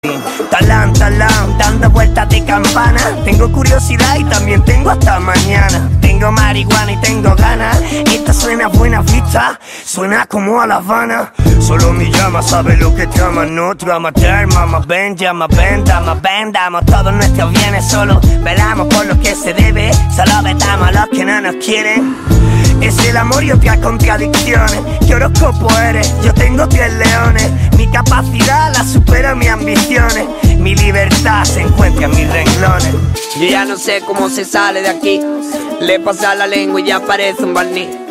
Talán, talán, dando vueltas de campana. Tengo curiosidad y también tengo hasta mañana. Tengo marihuana y tengo ganas. Esta suena a buena vista, suena como a La Habana. Solo mi llama sabe lo que trama, no trama terma. Más ven, llama, vendamos todos nuestros bienes. Solo velamos por lo que se debe, solo vetamos a los que no nos quieren. Es el amor y otras contradicciones. ¿Qué horóscopo eres? Yo tengo 10 leones. Mi capacidad la supera mis ambiciones. Mi libertad se encuentra en mis renglones. Yo ya no sé cómo se sale de aquí. Le pasa la lengua y ya parece un barniz.